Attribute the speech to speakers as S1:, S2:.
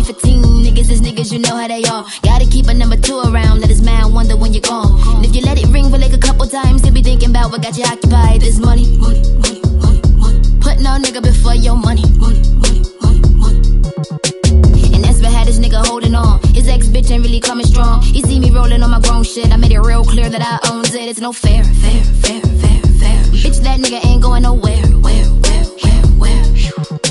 S1: 2015, niggas is niggas, you know how they are. Gotta keep a number 2 around, let his man wonder when you're gone. And if you let it ring for like a couple times, he'll be thinking about what got you occupied. This money, money, money, money, money. Put no nigga before your money, money, money, money, money. And that's what had this nigga holding on. His ex bitch ain't really coming strong. He see me rolling on my grown shit, I made it real clear that I owns it. It's no fair, fair, fair, fair, fair. Bitch, that nigga ain't going nowhere, where.